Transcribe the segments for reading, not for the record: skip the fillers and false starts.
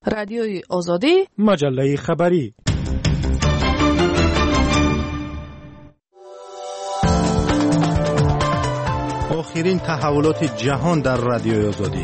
رادیوی آزادی، مجله خبری. آخرین تحولات جهان در رادیوی آزادی.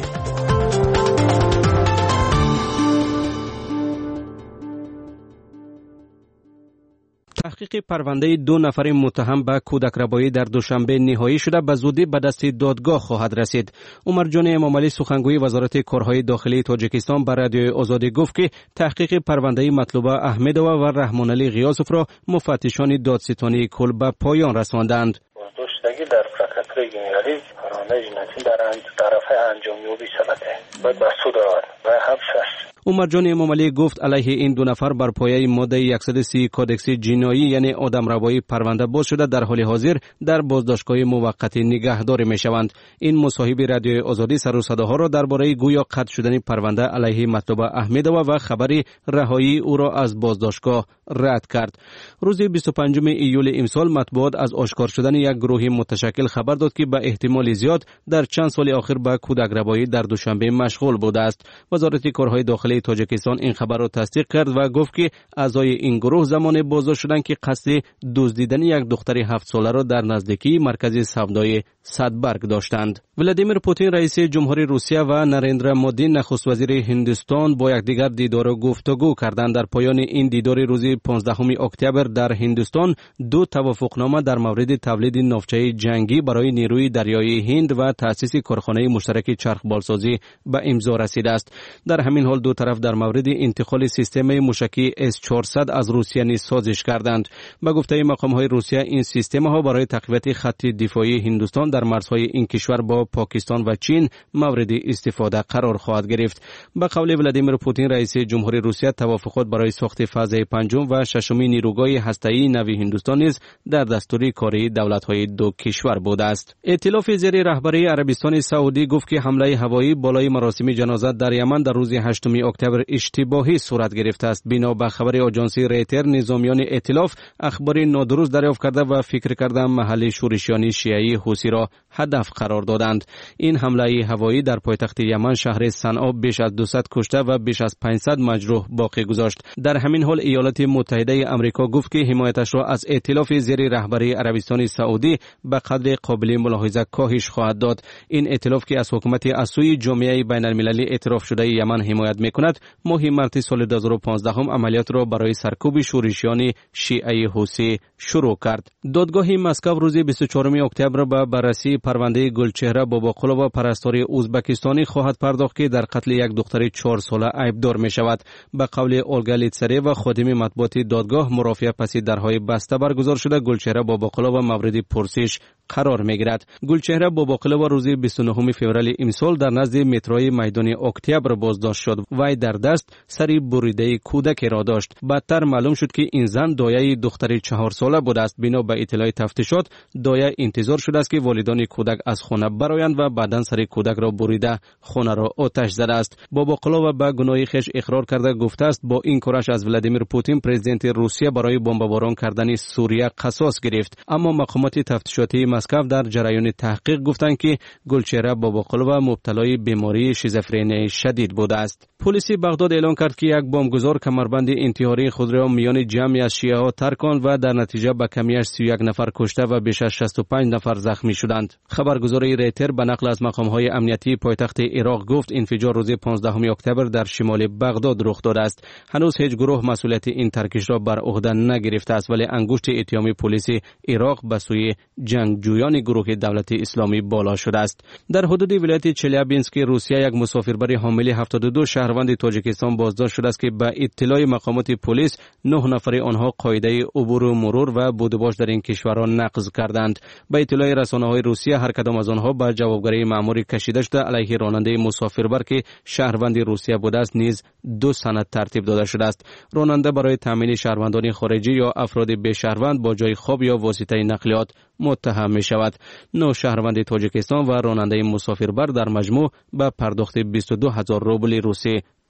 تحقیق پرونده 2 نفر متهم به کودک‌ربایی در دوشنبه نهایی شده به زودی به دست دادگاه خواهد رسید. عمر جان امامعلی سخنگوی وزارت کارهای داخلی تاجیکستان به رادیوی آزادی گفت که تحقیق پرونده مطلوبه احمدووا و رحمانعلی غیاسوف را مفتشان دادستانی کل به پایان رساندند. بازداشتگی در پرکاتور جنرال پرونده جنایی در طرف انجامیابی شده باید به سود رود و حبس است. عمر جان امامعلی گفت علیه این 2 نفر بر پایه ماده 130 کودکس جنایی یعنی آدمروایی پرونده باز شده در حال حاضر در بازداشتگاه موقت نگهداری میشوند. این مصاحب رادیوی آزادی سر و صداها را درباره گویا قطع شدن پرونده علیه مطلوبه احمدووا و خبر رهایی او را از بازداشتگاه رد کرد. روز 25 ایول امسال مطبوعات از آشکار شدن یک گروه متشکل خبر داد که به احتمال زیاد در چند سال اخیر به کودک‌ربایی در دوشنبه مشغول بوده است. وزارت کارهای داخلی تاجیکستان این خبر را تصدیق کرد و گفت که اعضای این گروه زمان بازداشت شدند که قصد دزدیدن یک دختر 7 ساله را در نزدیکی مرکز سودای سدبرگ داشتند. ولادیمیر پوتین رئیس جمهوری روسیه و نریندرا مودی نخست وزیر هندوستان با یکدیگر دیدار و گفتگو کردند. در پایان این دیدار روز 15 اکتبر در هندوستان 2 توافقنامه در مورد تولید ناوچه جنگی برای نیروی دریایی هند و تأسیس کارخانه مشترک چرخبالسازی به امضا رسیده است. در همین حال دو طرف در مورد انتقال سیستم موشکی S-400 از روسیه نیز سازش کردند. به گفته مقام‌های روسیه این سیستم‌ها برای تقویت خط دفاعی هندوستان در مرزهای این کشور با پاکستان و چین مورد استفاده قرار خواهد گرفت. به قول ولادیمیر پوتین رئیس جمهوری روسیه توافقات برای ساخت فاز 5 و 6 نیروگاه هسته‌ای نوی هندوستان نیز در دستور کاری دولت‌های دو کشور بوده است. ائتلاف زیر رهبری عربستان سعودی گفت که حمله هوایی بالای مراسم جنازه در یمن در روز 8 اکتبر اشتباهی صورت گرفته است. بنا به خبر آژانس ریتر نظامیان ائتلاف اخبار نادرست دریافت کرده و فکر کردند محل شورشیان شیعی حوثی را هدف قرار دادند. این حمله هوایی در پایتخت یمن شهر صنعا بیش از 200 کشته و بیش از 500 مجروح باقی گذاشت. در همین حال ایالات متحده آمریکا گفت که حمایتش را از ائتلاف زیر رهبری عربستان سعودی به قدر قابل ملاحظه کاهش خواهد داد. این ائتلاف که از حکومت از سوی جامعه بین المللی اعتراف شده یمن حمایت میکند، ماه مارس سال 2015 عملیات را برای سرکوب شورشیان شیعه حوثی شروع کرد. دادگاه مسکو روز 24 اکتبر به بررسی پرونده گلچهره باباقلووا پرستار ازبکستانی خواهد پرداخت که در قتل یک دختر 4 ساله عیبدار می شود. به قول اولگا لیتسری و خادم مطبوعات دادگاه، مرافعه پس درهای بسته برگزار شده گلچهره باباقلووا مورد پرسش قرار میگیرد. گلچهره باباقلووا روز 29 فوریه امسال در نزد متروی میدان اکتبر بازداشت شد. وی در دست سری بریده کودک را داشت. بعدتر معلوم شد که این زن دایه دختر 4 ساله بوده است. بنا به اطلاع تفتیشات دایه انتظار شده است که والدان کودک از خانه برآیند و بعداً سر کودک را بریده خانه را آتش زده است. باباقلووا به گناه خویش اقرار کرده گفته است با این کارش از ولادیمیر پوتین پرزیدنت روسیه برای بمباران کردن سوریه قصاص گرفت. اما مقامات تفتیشاتی مسکو در جریان تحقیق گفتند که گلچهره باباقلووا مبتلای بیماری شیزوفرنی شدید بوده است. پلیس بغداد اعلام کرد که یک بمبگذار کمربند انتحاری خود را میان جمعی از شیعه ها ترک و در نتیجه به کمیش 31 نفر کشته و بیش از 65 نفر زخمی شدند. خبرگزاری ریتر به نقل از مقام‌های امنیتی پایتخت عراق گفت انفجار روز 15 اکتبر در شمال بغداد رخ داده است. هنوز هیچ گروه مسئولیت این ترکش را بر عهده نگرفته است، ولی انگشت اتهام پلیس عراق به سوی جنگجویان گروه دولت اسلامی بالا شده است. در حدود ولایت چلیابینسک روسیه یک مسافربر حامل 72 شهروند تاجیکستان بازداشت شده است که به اطلاع مقامات پلیس 9 نفر آنها قاعده عبور و مرور و بودباش در این کشورها نقض کردند. به اطلاع رسانه‌های روسیه هر کدام از آنها به جوابگری مأموری کشیده شده علیه راننده مسافربر که شهروند روسیه بوده است نیز 2 سند ترتیب داده شده است. راننده برای تامین شهروندان خارجی یا افراد به شهروند با جای خواب یا واسطه نقلیات متهم می شود. 9 شهروند تاجیکستان و راننده مسافربر در مجموع به پرداخت 22,000 روبل روسی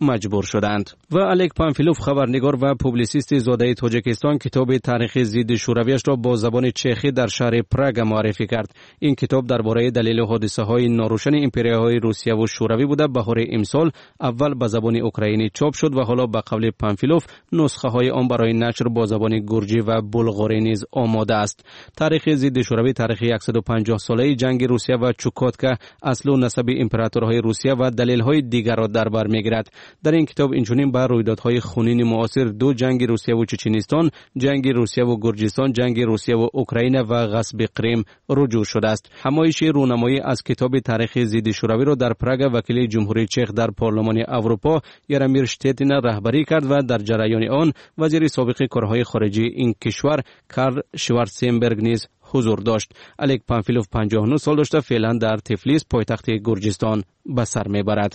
مجبور شدند. و الک پامفیلوف خبرنگار و پوبلیسیست زاده تاجیکستان کتاب تاریخ ضد شورویش را با زبان چخی در شهر پراگ معرفی کرد. این کتاب درباره دلیل حادثه های ناروشن امپریاهای روسیه و شوروی بوده. بهار امسال اول به زبان اوکراینی چاپ شد و حالا به قول پامفیلوف نسخه های آن برای نشر با زبان گرجی و بلغاری نیز آماده است. تاریخ ضد شوروی تاریخ 150 ساله جنگ روسیه و چوکاتکا اصل و نسب امپراتورهای روسیه و دلیل‌های دیگر را در بر می‌گیرد. در این کتاب اینچنین به رویدادهای خونین معاصر دو جنگ روسیه و چچنستان، جنگ روسیه و گرجستان، جنگ روسیه و اوکراین و غصب کریم رجوع شده است. همایش رونمایی از کتاب تاریخ ضد شوروی را در پراگ وکیل جمهوری چخ در پارلمان اروپا یارمیر شتیتین رهبری کرد و در جریان آن وزیر سابق کارهای خارجی این کشور کارل شوارتزنبرگ نیز حضور داشت. الک پامفیلوف 59 سال داشته، فعلا در تفلیس پایتخت گرجستان به سر میبرد.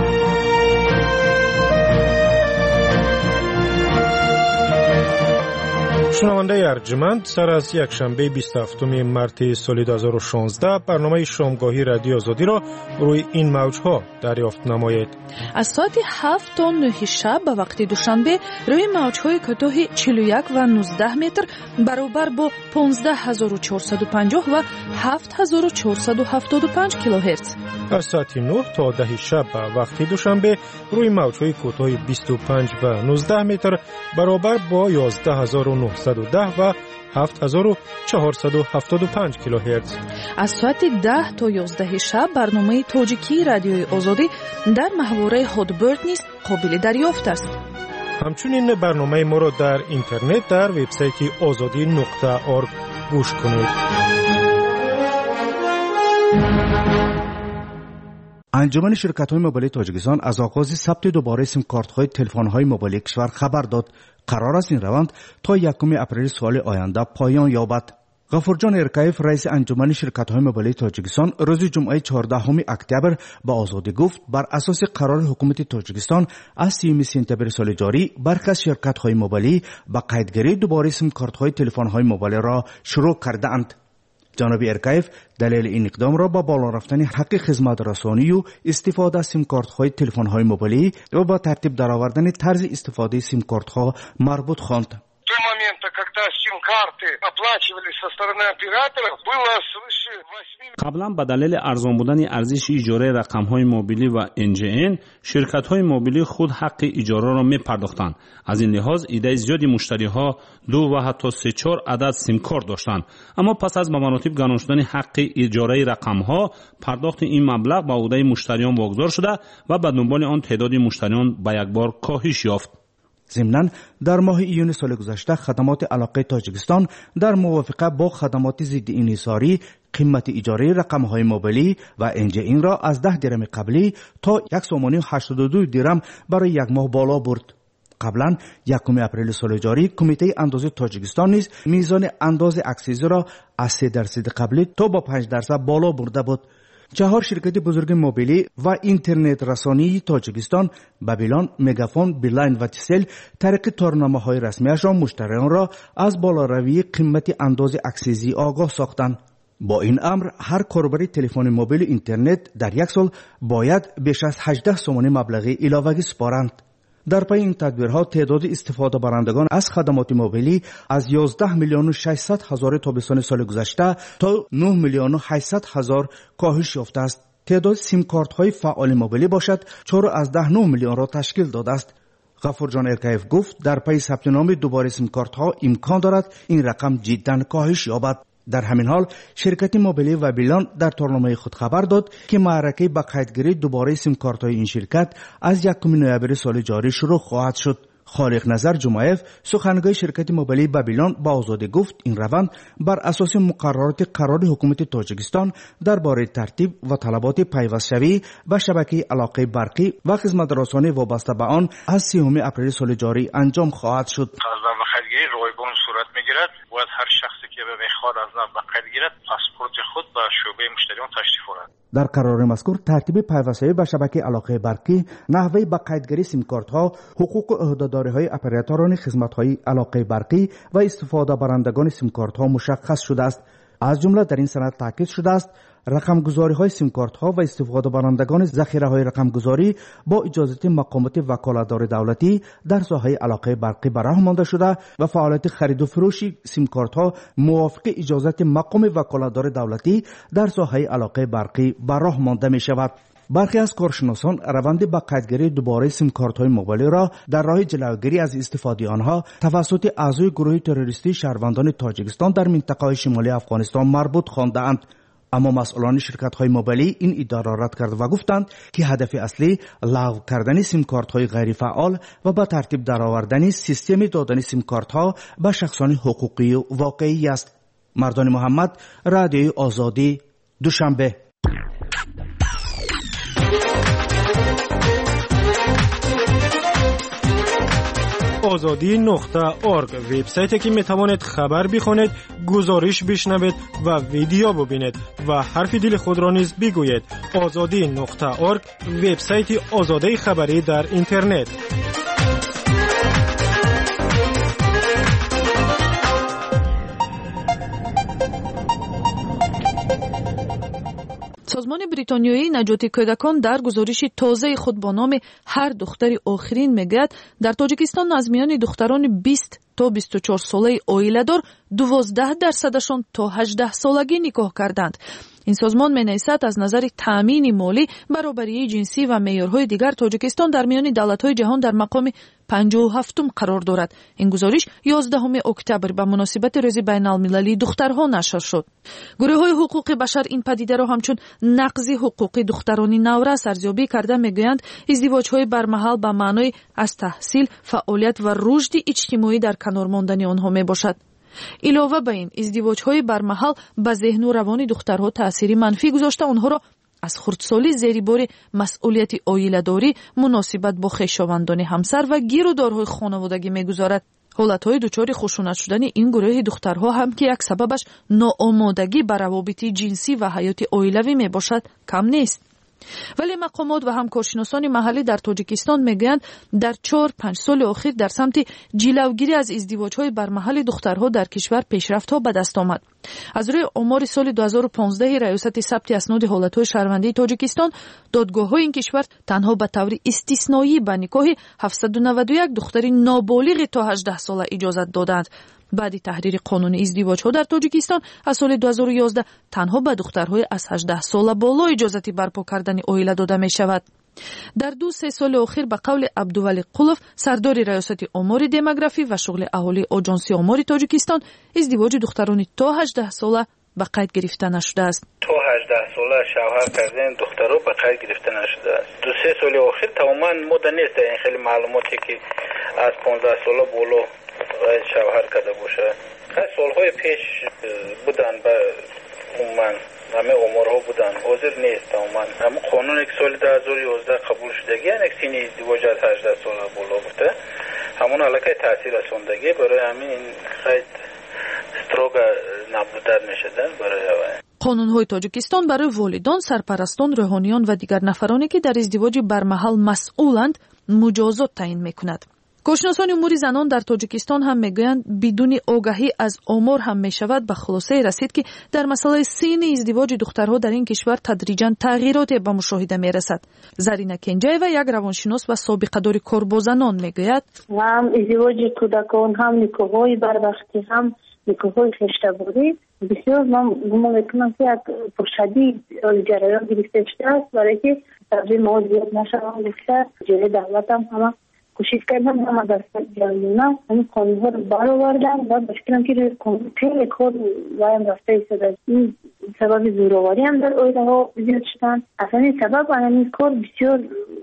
شنونده ارجمند، سر از یک شنبه 27 مارت سال 2016 برنامه شامگاهی رادیو آزادی را روی این موجها دریافت نمایید. از ساعت 7 تا 9 شب به وقت دوشنبه روی موجهای کوتاه 41 و 19 متر برابر با 15450 و 7475 کیلوهرتز. از ساعت 9 تا 10 شب به وقت دوشنبه روی موجهای کوتاه 25 و 19 متر برابر با 11910 و 7475 کیلوهرتز. از ساعت 10 تا 11 شب برنامه تاجیکی رادیوی آزادی در محوره هادبرد نیز قابل دریافت است. همچنین برنامه ما را در اینترنت در وبسایت azadi.org گوش کنید. انجمن شرکت‌های موبایل تاجیکستان از آغاز ثبت دوباره سیم کارت‌های تلفن‌های موبایل کشور خبر داد. قرار است این روند تا 1 اپریل سال آینده پایان یابد. غفورجان ارکایف رئیس انجمن شرکت‌های موبایل تاجیکستان روز جمعه 14 اکتبر به آزادی گفت بر اساس قرار حکومت تاجیکستان از 30 سپتامبر سال جاری برخی از شرکت‌های موبایلی به قیدگیری دوباره سیم کارت‌های تلفن‌های موبایل را شروع کرده‌اند. جناب ارکایف دلیل این اقدام را با بالا رفتن حق خدمت رسانی و استفاده از سیم کارت‌های تلفن‌های موبایلی و با ترتیب درآوردن طرز استفاده سیم کارت‌ها مربوط خواند. قبلا به دلیل ارزان بودن ارزش اجاره رقم‌های موبیلی و NGN شرکت‌های موبیلی خود حق اجاره را می‌پرداختند. از این لحاظ عده زیادی مشتری‌ها 2 و حتی 3-4 عدد سیم کارت داشتند، اما پس از به مراتب گران شدن حق اجاره رقم‌ها پرداخت این مبلغ به عهده مشتریان واگذار شده و به دنبال آن تعداد مشتریان به یک بار کاهش یافت. ضمناً در ماه ایون سال گذشته خدمات علاقه تاجیکستان در موافقه با خدمات ضد انحصاری قیمت اجاره رقم‌های موبایلی و NGN را از 10 درم قبلی تا 182 درم برای یک ماه بالا برد. قبلا 1 اپریل سال جاری کمیته اندازه تاجیکستان نیز میزان انداز اکسیزی را از 3% قبلی تا با 5% بالا برده بود. 4 شرکت بزرگ موبیلی و اینترنت رسانی تاجیکستان بابیلون، مگافون، بیلاین و تیسل طریق تارنامه‌های رسمیش را مشتریان را از بالاروی قیمت انداز اکسیزی آگاه ساختند. با این امر هر کاربر تلفن موبیل اینترنت در یک سال باید بیش از 18 سومانی مبلغ علاوه‌ای سپارند. در پی این تدبیرها تعداد استفاده برندگان از خدمات موبیلی از 11 میلیون و 600 هزار تابستان سال گذشته تا 9 میلیون و 800 هزار کاهش یافته است. تعداد سیم کارت های فعال موبیلی باشد 4.9 میلیون را تشکیل داده است. غفورجان ارکایف گفت در پی ثبت نام دوباره سیم کارت ها امکان دارد این رقم جدا کاهش یابد. در همین حال شرکت موبیلی و بیلان در تارنامه خود خبر داد که معرکه با قیدگیری دوباره سیم کارت‌های این شرکت از 1 نوامبر سال جاری شروع خواهد شد. خالق نظر جمعیف سخنگوی شرکت موبیلی بابیلون با آزادی گفت این روند بر اساس مقررات قرار حکومت تاجیکستان درباره ترتیب و طلبات پیوست‌شوی و شبکه علاقه برقی و خدمات رسانی وابسته به آن از 30 اپریل سال جاری انجام خواهد شد. صورت میگیرد و از هر شخصی که بخواد از نو قید گیرد پاسپورت خود به شعبه مشتریان تشریف آورد. در قرار مذکور ترتیب پیوستگی به شبکه علاقه برقی، نحوه به قیدگیری سیم کارت ها، حقوق و عهدهداری های اپراتوران خدمات های علاقه برقی و استفاده برندگان سیم کارت ها مشخص شده است. از جمله در این سند تاکید شده است رقمگذاری های سیم کارت ها و استفاده برندگان ذخیره های رقمگذاری با اجازه مقامات وکالتدار دولتی در ساحه علاقه برقی به راه مانده شده و فعالیت خرید و فروش سیم کارت ها موافق اجازه مقام وکالتدار دولتی در ساحه علاقه برقی به راه مانده می شود. برخی از کارشناسان روند به قیدگیری دوباره سیم کارت های موبایل را در راه جلوگیری از استفاده آنها توسط اعضای گروه تروریستی شهروندان تاجیکستان در منطقه شمالی افغانستان مربوط خواندند. اما مسئولان شرکت های موبایلی این ادعا را رد کرد و گفتند که هدف اصلی لغو کردن سیم کارت های غیر فعال و به ترتیب درآوردن سیستم دادن سیم کارت ها به شخصان حقوقی و واقعی است. مردان محمد، رادیوی آزادی، دوشنبه. azadi.org وبسایتی که میتوانید خبر بخونید، گزارش بشنوید و ویدیو ببینید و حرف دل خود را نیز بگویید. azadi.org وبسایت آزادی خبری در اینترنت. سازمان بریتانیایی نجات کودکان در گزارش تازه خود با نام هر دختر آخرین میگوید در تاجیکستان از میان دختران 20 تا 24 ساله عائله‌دار 12% تا 18 سالگی نکاح کردند. این سازمان می‌نویسد از نظر تأمین مالی، برابری جنسی و معیارهای دیگر تاجیکستان در میان دولت‌های جهان در مقام 57 قرار دارد. این گزارش 11 اکتبر به مناسبت روز بین‌المللی دخترها نشر شد. گروه‌های حقوق بشر این پدیده را همچون نقض حقوق دختران نورس ارزیابی کرده می‌گویند ازدواج‌های برمحل به معنای از تحصیل، فعالیت و رشد اجتماعی در کنار ماندن آنها میباشد. علاوه بر این ازدواج‌های برمحل به ذهن و روان دخترها تأثیر منفی گذاشته آنها را از خردسالی زیر بار مسئولیت عائله‌داری، مناسبت با خویشاوندان همسر و گیرودارهای خانوادگی می‌گذارد. حالت‌های دچار خشونت شدن این گروه دخترها هم که یک سببش ناآمادگی به روابط جنسی و حیات عائلوی میباشد کم نیست. ولی مقامات و همکارشناسان محلی در تاجیکستان میگویند در 4-5 سال اخیر در سمت جلوگیری از ازدواج‌های برمحل دخترها در کشور پیشرفت‌ها به دست آمد. از روی آمار سال 2015 ریاست ثبت اسناد حالت‌های شهروندی تاجیکستان، دادگاه‌های این کشور تنها به طور استثنایی به نکاح 791 دختر نابالغ تا 18 ساله اجازه دادند. بعد تحریر قانون ازدواج‌ها در تاجیکستان از سال 2011 تنها به دخترهای از 18 سال بالا اجازه برپا کردن عائله داده می‌شود. در 2-3 سال اخیر به قول عبدولی قلوف، سردار ریاست آمار دموگرافی و شغل اهالی آژانسی آمار تاجیکستان، ازدواج دختران تا 18 ساله به قید گرفته نشده است. تا 18 ساله شوهر کردن دخترها به قید گرفته نشده است. 2-3 سال اخیر تماما مد نیست این خیلی معلوماتی که از 15 ساله بالا شوهر کرده باشه. سالهای پیش بودن به عموما همه عمرها بودن، حاضر نیست تماما. اما قانون یک سال 2011 قبول شده یعنی سن ازدواج از 18 سال بالا بوده، همون علاقه تاثیر رسوندگی برای همین خیلی استروگ نابودر میشدن برای قانون‌های تاجیکستان برای والدان، سرپرستان، روحانیان و دیگر نفرانی که در ازدواج برمحل مسئولند مجازات تعیین میکند. کارشناسان امور زنان در تاجیکستان هم میگویند بدون آگاهی از آمار هم میشود به خلاصه رسید که در مسئله سن ازدواج دخترها در این کشور تدریجاً تغییراتی به مشاهده میرسد. زرینه کنجایوا یک روانشناس و سابقه دار کار با زنان میگوید هم ازدواج کودکان، هم نکاح‌های بروقتی، هم نکاح‌های خشته‌باری بسیار من گمان میکنم که یک پرشدید جریان گرفته شده است برای که تبدیل مواد زیاد نشوند. گفته جلوی دولت هم کوشش کردن همه در جریانه همین قانون‌ها رو برآوردن و مشکلم که خیلی کار وایم رفته ایستاده. این سبب زوراوری هم در عائله‌ها زیاد شدن. اصلا این سبب همین کار بسیار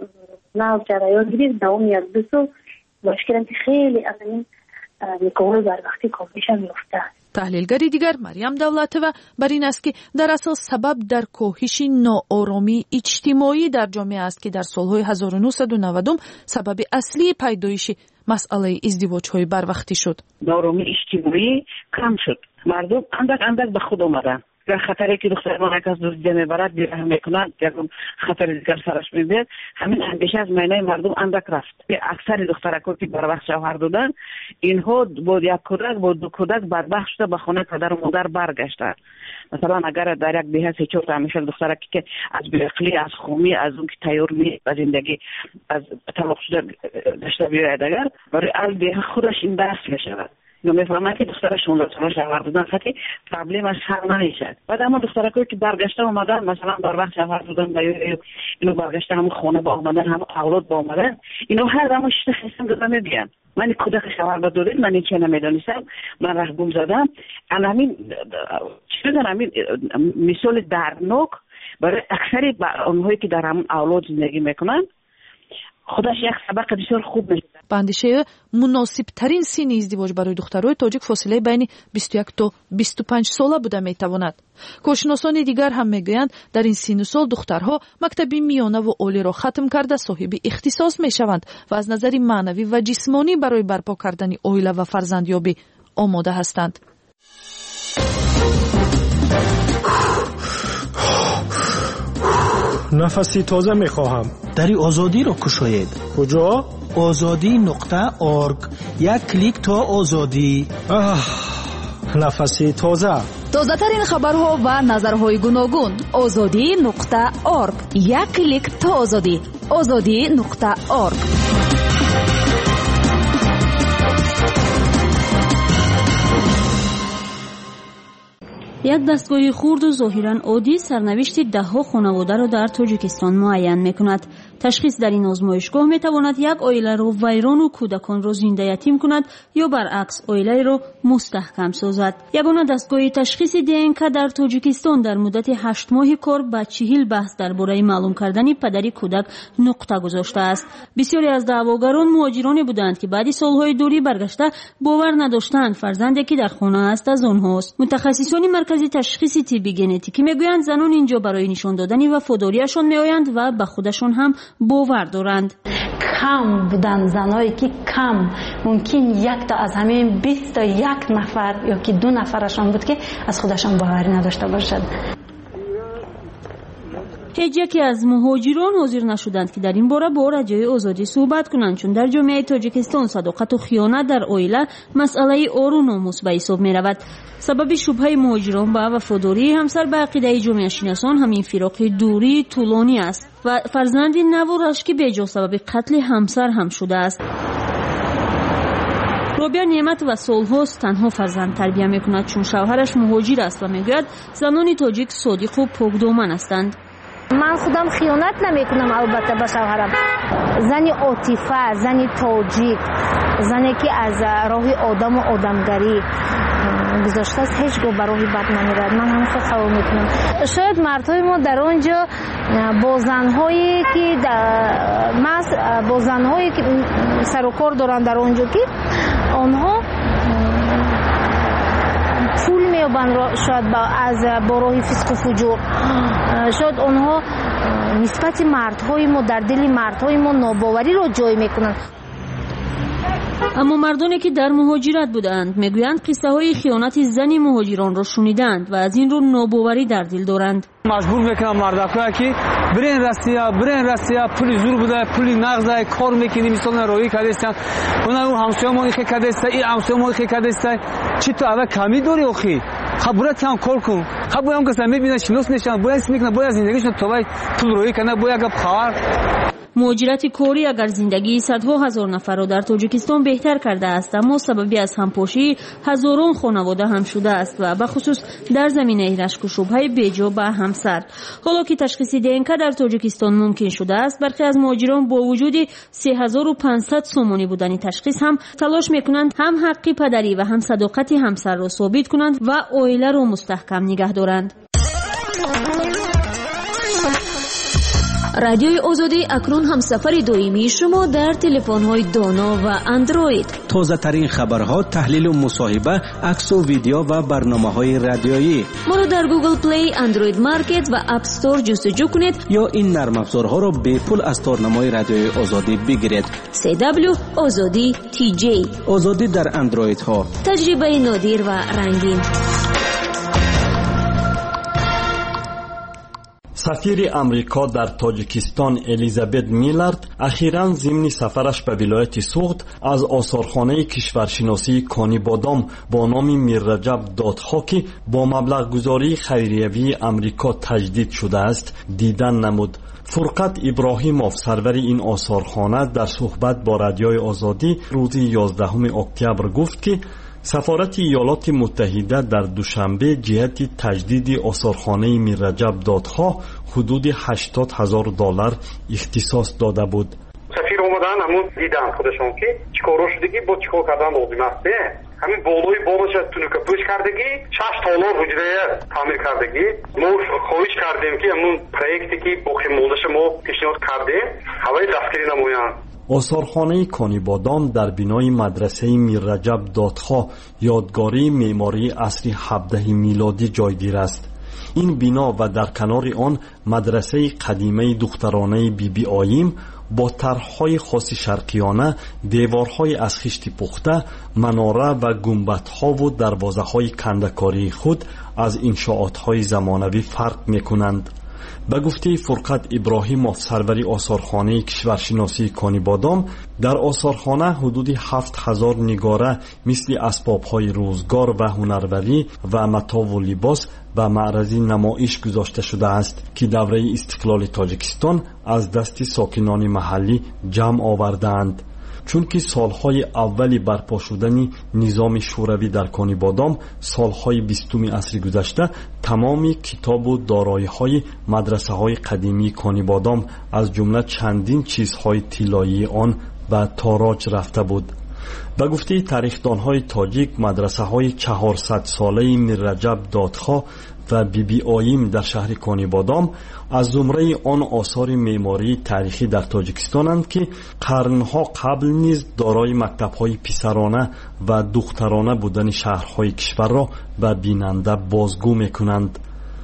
نو جریان گرفت دوام یک دو سال. مشکلم که خیلی از این نکاح‌های بروقتی کاهش یافته. تحلیلگری دیگر مریم دولتova بر این است که در اساس سبب در کاهش ناآرامی اجتماعی در جامعه است که در سالهای 1990 سبب اصلی پیدایش مسئله ازدواج‌های بروقتی شد. ناآرامی اجتماعی کم شد. مردم اندک به خود آمدن. در خطری که دختر ما یک از دزدیده میبرد بیراه میکنند، یک خطر دیگر سرش میبید. همین اندیشه از میانه مردم اندک رفت. اکثر دخترکا که بر وقت شوهر دادن، اینها بود یک کودک بود دو کودک بدبخت شده به خانه پدر و مادر برگشتند. مثلا اگر در یک دهه 3-4 تا همیشه دخترکی که از بیعقلی، از خومی، از اون که تیار می از زندگی از طلاق شده داشته بیاید، اگر برای از دهه خودش این درس میشود. یا میفهمن که دخترش 16 ساله شوهر دادن خیلی پرابلمش حل نمیشه. بعد اما دخترکی که برگشته اومدن، مثلا بر وقت شوهر دادن اینو برگشته هم خونه با اومدن، هم اولاد با اومدن، اینو هر دم شته خستم دادن میگن من کودک شوهر دادید، من این چه نمیدونستم، من راه گم زدم. همین چیزا همین مثال دردناک برای اکثر اونهایی که در همون اولاد زندگی میکنن، خودش یک سبق بسیار خوب میشه. با اندیشه مناسب ترین سن ازدواج برای دخترای تاجیک فاصله بین 21 تا 25 ساله بوده میتواند. کارشناسان دیگر هم میگویند در این سن و سال دخترها مکتب میانه و عالی را ختم کرده صاحب اختصاص میشوند و از نظر معنوی و جسمانی برای برپا کردن عائله و فرزندیابی آماده هستند. نفسی تازه میخواهم. دری آزادی را کشاید. کجا؟ azadi.org. یک کلیک تا آزادی. نفسی تازه. تازه ترین خبرها و نظرهای گوناگون. azadi.org. یک کلیک تا آزادی. azadi.org. یک دستگاه خرد و ظاهراً عادی سرنوشت ده‌ها خانواده را در تاجیکستان معین می‌کند. تشخیص در این آزمایشگاه می‌تواند یک عائله را ویران و کودکان را زنده یتیم کند یا برعکس عائله را مستحکم سازد. یگانه دستگاه تشخیص DNK در تاجیکستان در مدت 8 ماه کار با 40 بحث درباره معلوم کردن پدر کودک نقطه گذاشته است. بسیاری از دعواگران مهاجرانی بودند که بعد سالهای دوری برگشته باور نداشتند فرزندی که در خانه است از آنهاست. متخصصان مرکز تشخیص طبی ژنتیکی میگویند زنان اینجا برای نشان دادن وفاداریشان میآیند و به خودشان هم باور دارند. کم بودن زنایی که کم ممکن یک تا از همین 20 تا یک نفر یا که 2 نفرشان بود که از خودشان باوری نداشته باشد. هیچ یکی از مهاجران حاضر نشدند که در این باره با رادیوی آزادی صحبت کنند، چون در جامعه تاجیکستان صداقت و خیانت در عائله مسئله عار و ناموس به حساب می رود. سبب شبهه مهاجران به وفاداری همسر به عقیده جامعه شناسان همین فراق دوری طولانی است و فرزند نو و رشکی بیجا سبب قتل همسر هم شده است. رابعه نعمت و سالهاست تنها فرزند تربیت میکند، چون شوهرش مهاجر است و میگوید زنان تاجیک صادق و پاکدامن هستند. من خودم خیانت نمی کنم البته به شوهرم. زنی عاطفه، زنی تاجیک، زنی که از راه آدم و آدمگری گذاشته است، هیچ گاه به راه بد نمیرد. من هم خود قبول میکنم. شاید مردهای ما در آنجا با زنهایی که با زنهایی که سر و کار دارن در آنجا که آنها پول میابن، شاید با راه فسق و فجور، شاید آنها نسبت مردهای ما در دل مردهای ما ناباوری را جای میکنن. اما مردانی که در مهاجرت بودند میگویند قصه های خیانت زن مهاجران را شنیدند و از این رو ناباوری در دل دارند. مجبور میکنم مردکا که برین راسیا پول زور بوده، پول نغزه کار میکنیم مثلا روی کردستن اون همسایه ما که کردسته این همسایه ما که کردسته چی تو اول کمی داری اخی خب برات هم کار کن خب باید هم کسی میبینه شناس نشان باید اسم میکنه باید زندگیشون تو باید پول روی کنه باید گپ خبر. مهاجرت کاری اگر زندگی صدها هزار نفر را در تاجیکستان بهتر کرده است، اما سببی از همپاشی هزاران خانواده هم شده است و به خصوص در زمینه رشک و شبهه بیجا به همسر. حالا که تشخیص DNK در تاجیکستان ممکن شده است، برخی از مهاجران با وجود 3500 سومانی بودن تشخیص هم تلاش میکنند هم حق پدری و هم صداقت همسر را ثابت کنند و عائله را مستحکم نگه دارند. رادیوی آزادی اکنون هم سفر دائمی شما در تلفن‌های دانا و اندروید. تازه ترین خبرها، تحلیل و مصاحبه، عکس و ویدیو و برنامه‌های رادیویی. ما را در گوگل پلی، اندروید مارکت و اپ استور جستجو کنید یا این نرم افزارها را به پول از تارنمای رادیوی آزادی بگیرید. CW آزادی TJ. آزادی در اندروید ها. تجربه نادر و رنگین. سفیر امریکا در تاجیکستان الیزابت میلارد اخیراً ضمن سفرش به ولایت سوغد از آثارخانه کشورشناسی کانی بادام با نام میر رجب دادخواه که با مبلغ گذاری خیریوی امریکا تجدید شده است دیدن نمود. فرقت ابراهیموف سرور این آثارخانه در صحبت با رادیوی آزادی روز 11 اکتبر گفت که سفارت ایالات متحده در دوشنبه جهت تجدید آثارخانه میر رجب دادخواه حدود $80,000 اختصاص داده بود. سفیر اومدن همون دیدن خودشون که چیکارا شدگی با چیکار کردن لازم است. همین بالای بالش تونیکا پوش کردگی 6 تالار حجره تعمیر کردگی. ما خواهش کردیم که همون پروژه‌ای که باقی مونده ما پیشنهاد کردیم هوای دستگیری نمایند. آثارخانه کانی بادام در بینای مدرسه میر رجب دادخواه یادگاری معماری عصر 17 میلادی جایگیر است. این بنا و در کنار آن مدرسه قدیمه دخترانه بیبی آییم با طرح‌های خاص شرقیانه، دیوارهای از خشت پخته، مناره و گنبدها و دروازه‌های کنده‌کاری خود از انشاءات‌های زمانوی فرق می‌کنند. به گفته فرقت ابراهیموف سروری آثارخانه کشورشناسی کانی بادام در آثارخانه حدود 7,000 نگاره مثل اسباب‌های روزگار و هنروری و متاع و لباس به معرض نمایش گذاشته شده است که دوره استقلال تاجیکستان از دست ساکنان محلی جمع آوردند. چون که سالهای اولی برپا شدن نظام شوروی در کانی بادام سالهای 20 عصر گذشته تمامی کتاب و دارایی‌های مدرسه‌های قدیمی کانی بادام از جمله چندین چیزهای طلایی آن به تاراج رفته بود. به گفته تاریخ‌دان‌های تاجیک مدرسه‌های 400 ساله میر رجب دادخواه و بیبی آییم در شهر کانی بادام از زمره آن آثار معماری تاریخی در تاجیکستانند که قرنها قبل نیز دارای مکتب‌های پسرانه و دخترانه بودن شهرهای کشور را به بیننده بازگو می‌کنند.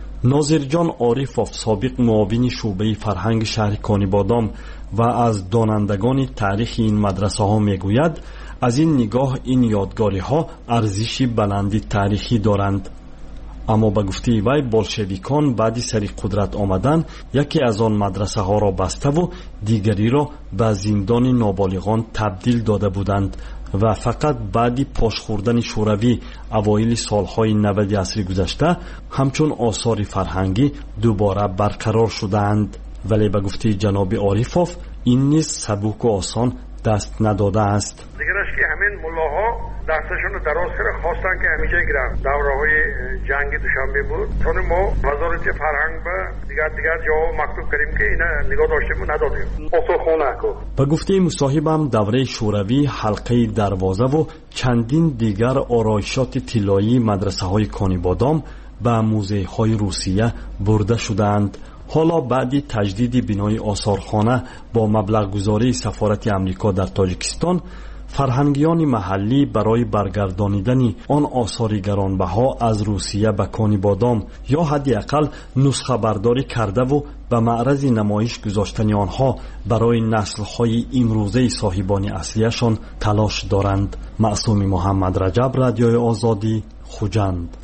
ناظرجان عارفوف سابق معاون شعبه فرهنگ شهر کانی بادام و از دانندگان تاریخ این مدرسه‌ها می‌گوید از این نگاه این یادگاری‌ها ارزش بلندی تاریخی دارند. اما به گفته وی بولشویکان بعد سری قدرت آمدن یکی از آن مدرسه ها را بسته و دیگری را به زندان نابالغان تبدیل داده بودند و فقط بعد پاش خوردن شوروی اوایل سالهای 90 عصر گذشته همچون آثار فرهنگی دوباره برقرار شدند. ولی به گفته جناب عارفوف این نیز سبک و آسان دست نداده است. دیگرش که همین ملاها دستشون رو دراز کرده خواستن که همیشه گیرن دوره‌های جنگ دوشنبه بود چون ما وزارت فرهنگ به دیگر جواب مکتوب کردیم که اینا نگاه داشتیم و ندادیم آثارخانه کو. به گفته مصاحبم دوره شوروی حلقه دروازه و چندین دیگر آرایشات طلایی مدرسه‌های کانی بادام به موزه‌های روسیه برده شدند. حالا بعد تجدید بنای آثارخانه با مبلغ گذاری سفارت امریکا در تاجیکستان فرهنگیان محلی برای برگردانیدن آن آثار گرانبها از روسیه به کانی بادام یا حداقل نسخه برداری کرده و به معرض نمایش گذاشتن آنها برای نسل‌های امروزه صاحبان اصلیشان تلاش دارند. معصوم محمد رجب، رادیوی آزادی، خوجند.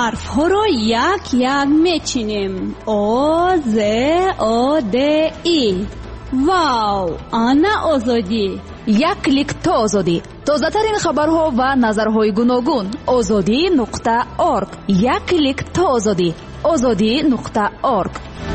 حرف‌ها را یک یک میچینیم. آ ز آ د ای. واو، آنا آزادی. یک کلیک تا آزادی. تازه ترین خبرها و نظرهای گوناگون. azadi.org. یک کلیک تا آزادی. azadi.org.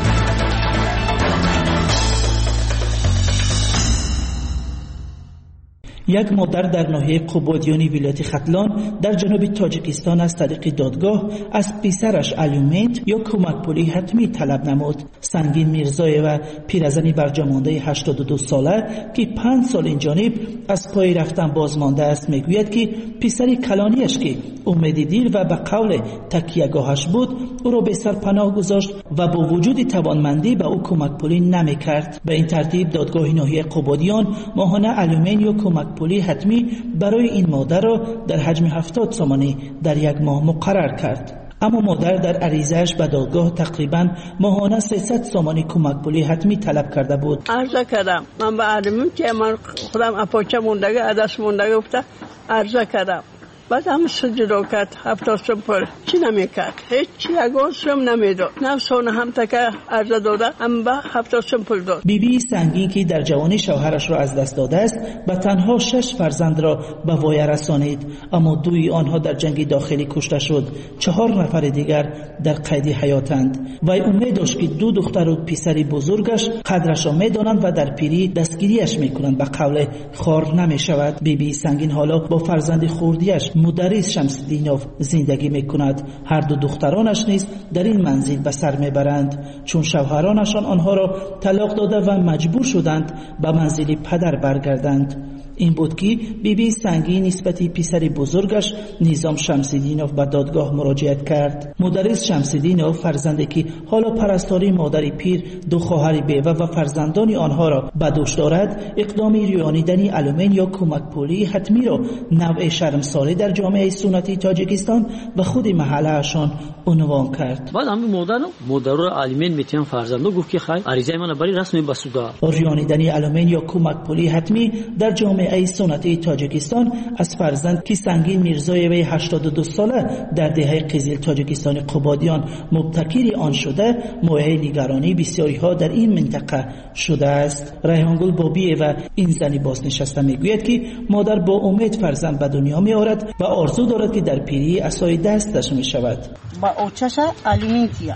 یک مادر در ناحیه قبادیانی ولایت ختلان در جنوب تاجیکستان از طریق دادگاه از پسرش الیومنت یا کمک پولی حتمی طلب نمود. سنگین میرزای و پیرزنی برجامانده 82 ساله که 5 سال این جانب از پای رفتن بازمانده است میگوید که پسری کلانیش که امید دیر و به قول تکیهگاهش بود او را به سر پناه گذاشت و با وجود توانمندی به او کمک پولی نمیکرد. به این ترتیب دادگاه ناحیه قبادیان ماهانه الیومنت یا کمک پولی حتمی برای این مادر را در حجم 70 سومانی در یک ماه مقرر کرد. اما مادر در عریضه‌اش به دادگاه تقریباً ماهانه 300 سومانی کمک پولی حتمی طلب کرده بود. عرضه کردم من به علمیم که من خودم اپاچه موندگی عدس موندگی گفته عرضه کردم. بعد هم سجده کرد 70 سوم پول چی نمیکرد، هیچ یک سوم نمیداد، نه سون هم تکه عرضه داده هم به 70 سوم پول داد. بیبی سنگین که در جوانی شوهرش را از دست داده است و تنها 6 فرزند را به وای رسانید، اما 2 آنها در جنگ داخلی کشته شد. 4 نفر دیگر در قید حیاتند. وی امید داشت که 2 دختر و پسری بزرگش قدرش را میدانند و در پیری دستگیریش میکنند، به قول خار نمیشود. بیبی سنگین حالا با فرزند خردیش مدرس شمس‌الدینوف زندگی میکند. هر 2 دخترانش نیز در این منزل به سر میبرند چون شوهرانشان آنها را طلاق داده و مجبور شدند به منزل پدر برگردند. این بود که بیبی سنگین نسبت پسر بزرگش نظام شمس‌الدینوف به دادگاه مراجعت کرد. مدرس شمس‌الدینوف فرزندی که حالا پرستاری مادر پیر 2 خواهر بیوه و فرزندان آنها را به دوش دارد، اقدام ریانیدن الیومنت یا کمک پولی حتمی را نوع شرمساری در جامعه سنتی تاجیکستان و خود محلهشان عنوان کرد. بعد همین مادر رو الیومنت میتونن فرزندو گفت که خیر عریضه من برای رسمی بسودا. ریانیدن الیومنت یا کمک پولی حتمی در جامعه سنتی تاجیکستان از فرزند که سنگین میرزای وی 82 ساله در دهه قزل تاجیکستان قبادیان مبتکر آن شده، موضوع نگرانی بسیاری ها در این منطقه شده است. ریحانگل بابی و این زنی بازنشسته میگوید که مادر با امید فرزند به دنیا میآورد و آرزو دارد که در پیری عصای دستش می شود. با اوچش الیمنتیا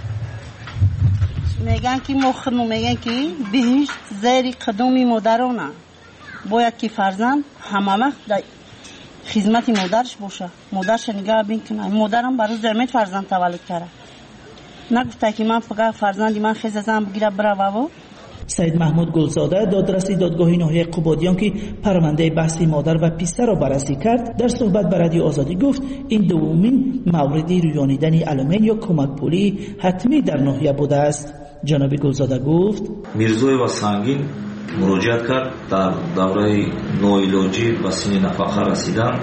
میگن که مخنو میگن که بهش زیر قدومی مادرانه باید که فرزند همه وقت در خدمت مادرش باشه، مادرش نگاه بکنه. مادرم برای زحمت فرزند تولد کرده، نگفته که من فقط فرزندی من خیز ازم بگیره بره بابا. سید محمود گلزاده دادرس دادگاه ناحیه قبادیان که پرونده بحث مادر و پسر را بررسی کرد در صحبت با رادیو آزادی گفت این دومین مورد ریانیدن الیومنت یا کمک پولی حتمی در ناحیه بوده است. جناب گلزاده گفت میرزای و سنگین مراجعت کرد در دوره نوعلاجی به سن نفقه رسیدن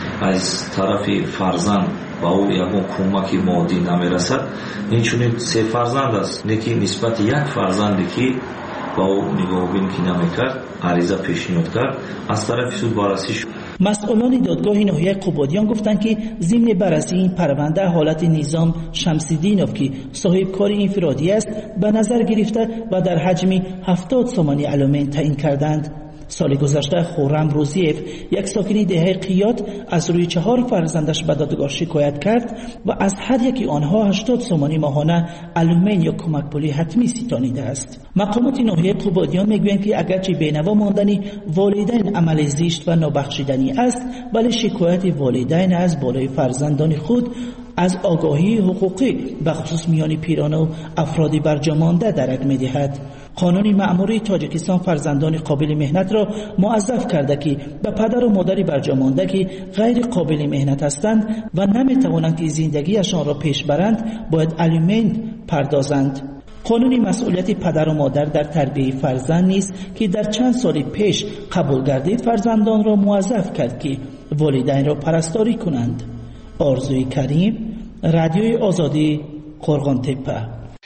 از طرف فرزند با او یکون کمکی مادی نمیرسد. این چونین 3 فرزند است لیکن نسبت 1 فرزندی که با او نگاه بین که نمیکرد عریضه پیشنهاد کرد از طرف سود بررسی شد. مسئولان دادگاه ناحیه قبادیان گفتند که ضمن بررسی این پرونده حالت نظام شمس‌الدینوف که صاحب کار انفرادی است به نظر گرفته و در حجم 70 سومانی الیومنت تعیین کردند. سال گذشته خورم روزیف یک ساکن دهه قیاد از روی 4 فرزندش به دادگاه شکایت کرد و از هر یکی آنها 80 سومانی ماهانه الیومنت یا کمک پولی حتمی ستانیده است. مقامات ناحیه قبادیان میگویند که اگرچه بینوا ماندن والدین عمل زشت و نابخشیدنی است، ولی شکایت والدین از بالای فرزندان خود از آگاهی حقوقی به خصوص میان پیران و افراد برجامانده درک می‌دهد. قانون مأموری تاجیکستان فرزندان قابل مهنت را موظف کرده که به پدر و مادر برجامانده که غیر قابل مهنت هستند و نمی‌توانند که زندگیشان را پیش برند باید الیومنت پردازند. قانون مسئولیت پدر و مادر در تربیت فرزند نیست که در چند سال پیش قبول گردید فرزندان را موظف کرد که والدین را پرستاری کنند. آرزوی کریم، رادیوی آزادی، قرغان تپه.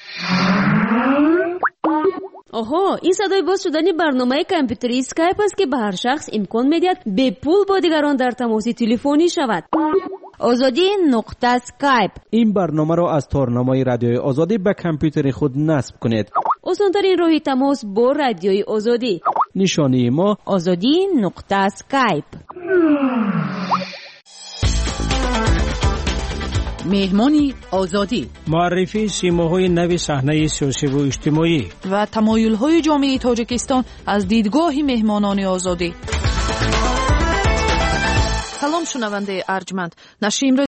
آها، این صدای باز شدن برنامه کامپیوتری اسکایپ است که به هر شخص امکان میدهد به پول با دیگران در تماس تلفنی شود. azadi.skype. این برنامه را از تارنمای رادیوی آزادی به کامپیوتر خود نصب کنید. آسان‌ترین راه تماس با رادیوی آزادی. نشانی ما azadi.skype. مهمانی آزادی، معرفی سیماهای نو صحنه سیاسی و اجتماعی و تمایل‌های جامعه تاجیکستان از دیدگاه مهمانان آزادی. سلام شنونده ارجمند، نشر